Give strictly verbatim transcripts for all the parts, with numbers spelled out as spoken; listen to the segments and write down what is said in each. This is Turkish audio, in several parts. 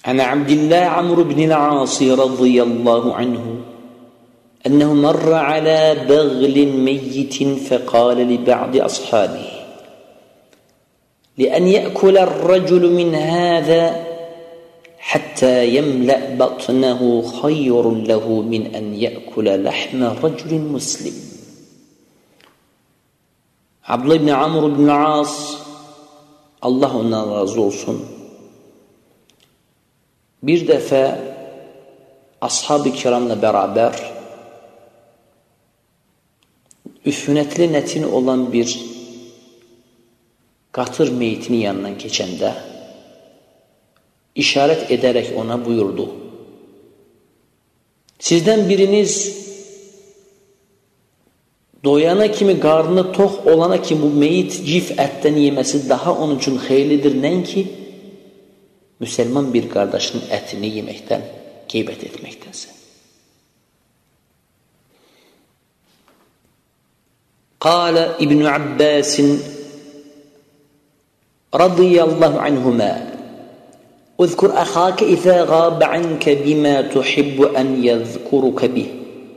عن عبد الله عمرو بن العاص رضي الله عنه أنه مر على بغل ميت فقال لبعض أصحابه لأن يأكل الرجل من هذا حتى يملأ بطنه خير له من أن يأكل لحم رجل مسلم. Abdullah ibn Amr ibn As, Allah ondan razı olsun, bir defa ashab-ı kiramla beraber üfünetli netin olan bir katır meyitinin yanından geçende işaret ederek ona buyurdu: sizden biriniz doyana kimi, karnı tok olana ki bu meyit cif etten yemesi daha onun için hayırlıdır nen ki Müslüman bir kardeşinin etini yemekten, gıybet etmektense. Kâle İbn Abbas radıyallahu anhuma اذكر أخاك إذا غاب عنك بما تحب أن يذكرك به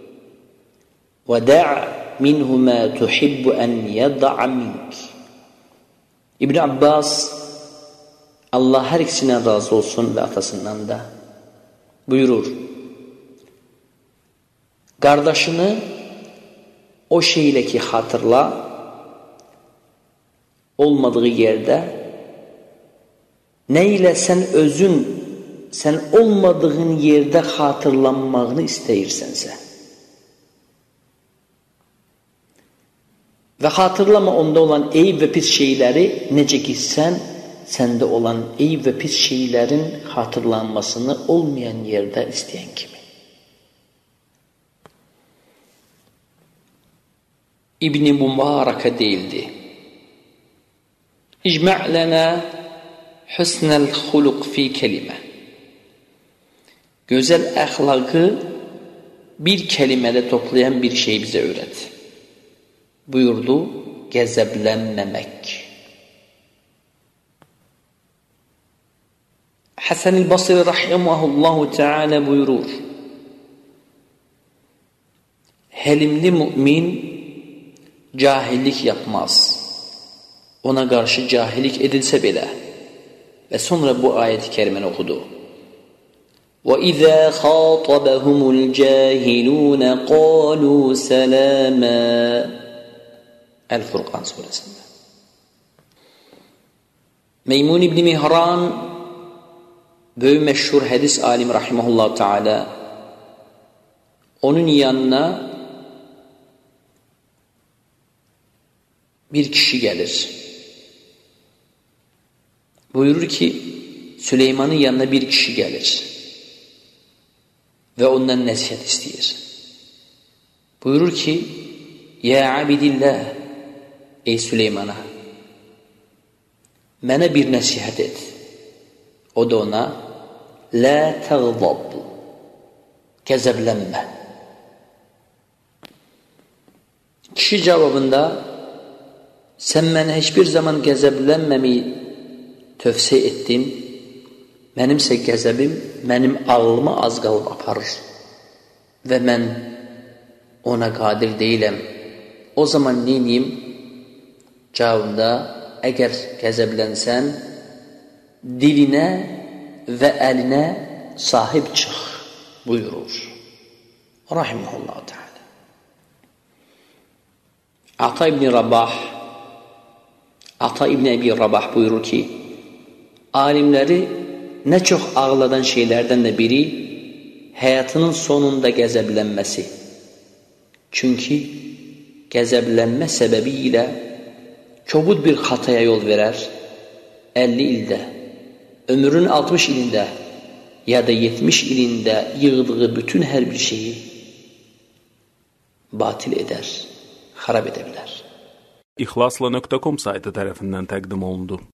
ودع منه ما تحب أن يضع منك. İbn Abbas, Allah her ikisinden razı olsun ve atasından da, buyurur: kardeşini o şeyle ki hatırla, olmadığı yerde neyle sen özün, sen olmadığın yerde hatırlanmağını isteyirsense ve hatırlama onda olan eyib ve pis şeyleri, nece ki sen sende olan eyib ve pis şeylerin hatırlanmasını olmayan yerde isteyen kimi. İbn-i Mübareke değildi: İcma' lena husnel huluk fi kelime. Güzel ahlakı bir kelimede toplayan bir şey bize öğret. Buyurdu: gazaplanmamak. Hasan-ı Basri rahimahullahu teala buyurur: helimli mümin cahillik yapmaz. Ona karşı cahillik edilse bile. Ve sonra bu ayet-i kerimeni okudu. وَإِذَا خَاطَبَهُمُ الْجَاهِلُونَ قَالُوا سَلَامًا. El-Furkan suresinde. Meymun İbni Mihran, böyle meşhur hadis alimi rahimahullah teala, onun yanına bir kişi gelir. Buyurur ki Süleyman'ın yanına bir kişi gelir ve ondan nasihat istiyor. Buyurur ki ya abidillah, ey Süleyman'a bana bir nasihat et. O da ona la tağdab, gazaplanma. Kişi cevabında sen bana hiçbir zaman gazaplanmamayı tövsiye ettin, mənimsə qəzəbim mənim ağlımı az qalıb aparır və mən ona qadir deyiləm. O zaman neyim? Cavabında əgər qəzəblənsən dilinə və əlinə sahib çıx buyurur. Rahimehullah Teala. Ata İbn Rabah Ata İbn Ebi Rabah buyurur ki alimləri nə çox ağladan şeylərdən də biri həyatının sonunda qəzəblənməsi. Çünki qəzəblənmə səbəbi ilə kobud bir xataya yol verər, əlli ildə, ömrün altmış ilində ya da yetmiş ilində yığdığı bütün hər bir şeyi batil edər, xarab edə bilər. İhlasla nöqtə com saytı tərəfindən təqdim olundu.